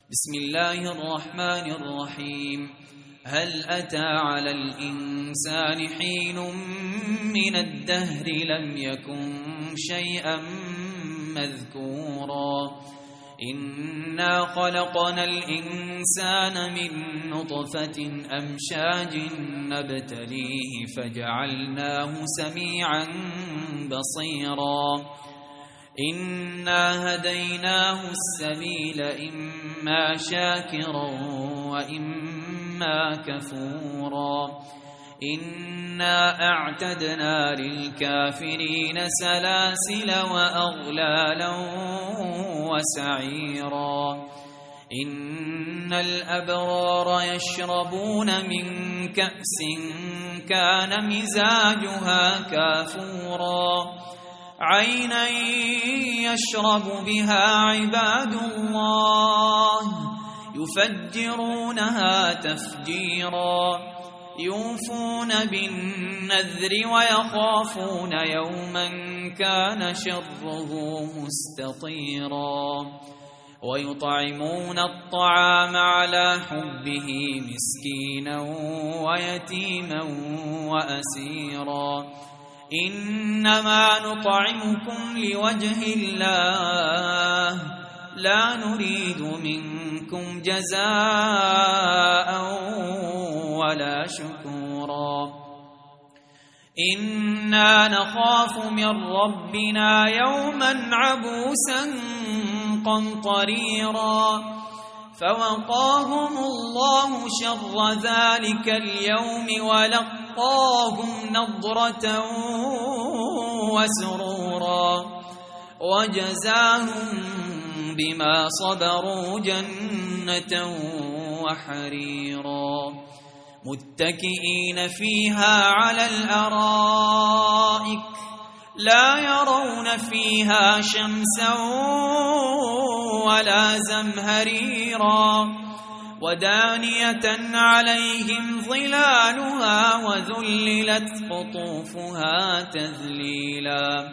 بسم الله الرحمن الرحيم. هل أتى على الإنسان حين من الدهر لم يكن شيئا مذكورا إنا خلقنا الإنسان من نطفة أمشاج نبتليه فجعلناه سميعا بصيرا إنا هديناه السبيل إما شاكرا وإما كفورا إنا أعتدنا للكافرين سلاسل وأغلالا وسعيرا إن الأبرار يشربون من كأس كان مزاجها كافورا عينا يشرب بها عباد الله يفجرونها تفجيرا يوفون بالنذر ويخافون يوما كان شره مستطيرا ويطعمون الطعام على حبه مسكينا ويتيما وأسيرا إنما نطعمكم لوجه الله لا نريد منكم جزاء ولا شكورا إنا نخاف من ربنا يوما عبوسا قمطريرا فوقاهم الله شر ذلك اليوم ولقاهم نضرة وسرورا وجزاهم بما صبروا جنة وحريرا متكئين فيها على الأرائك لا يرون فيها شمسا ولا زمهريرا ودانية عليهم ظلالها وذللت قطوفها تذليلا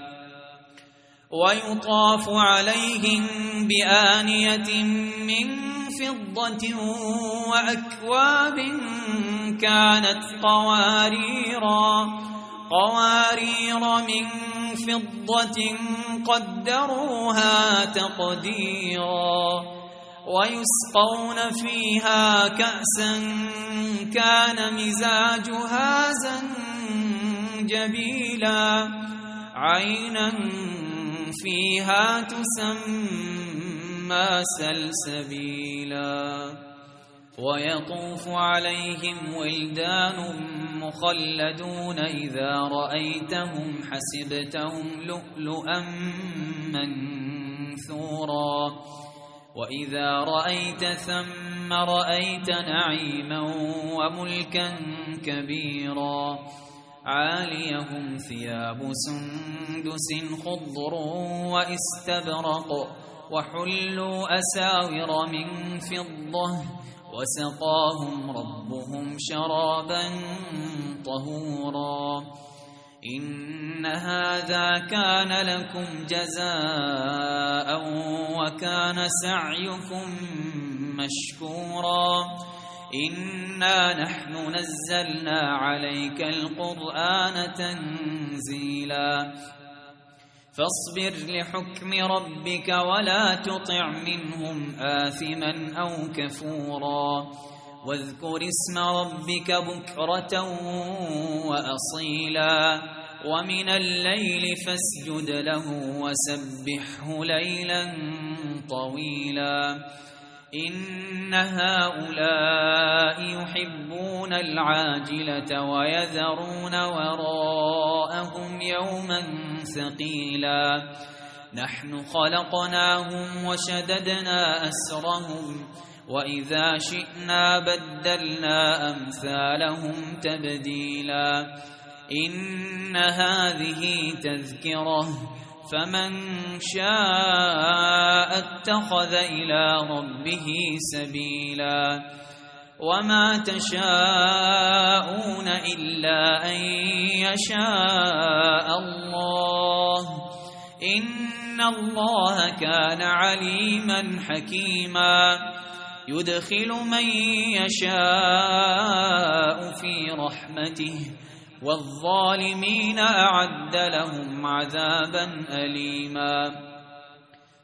ويطاف عليهم بآنية من فضة وأكواب كانت قوارير من فضة قدروها تقديرا ويسقون فيها كأسا كان مزاجها زنجبيلا عينا فيها تسمى سلسبيلا ويطوف عليهم ولدان مخلدون إذا رأيتهم حسبتهم لؤلؤا منثورا وإذا رأيت ثم رأيت نعيما وملكا كبيرا عاليهم ثياب سندس خضر واستبرق وحلوا أساور من فضة وسقاهم ربهم شرابا طهورا إن هذا كان لكم جزاء وكان سعيكم مشكورا إنا نحن نزلنا عليك القرآن تنزيلا فاصبر لحكم ربك ولا تطع منهم آثما أو كفورا واذكر اسم ربك بكرة وأصيلا ومن الليل فاسجد له وسبحه ليلا طويلا إن هؤلاء يحبون العاجلة ويذرون وراءهم يوما ثقيلا نحن خلقناهم وشددنا أسرهم وإذا شئنا بدلنا أمثالهم تبديلا إن هذه تذكرة فمن شاء اتخذ إلى ربه سبيلا وما تشاءون إلا أن يشاء الله إن الله كان عليما حكيما يدخل من يشاء في رحمته والظالمين أعد لهم عذابا أليما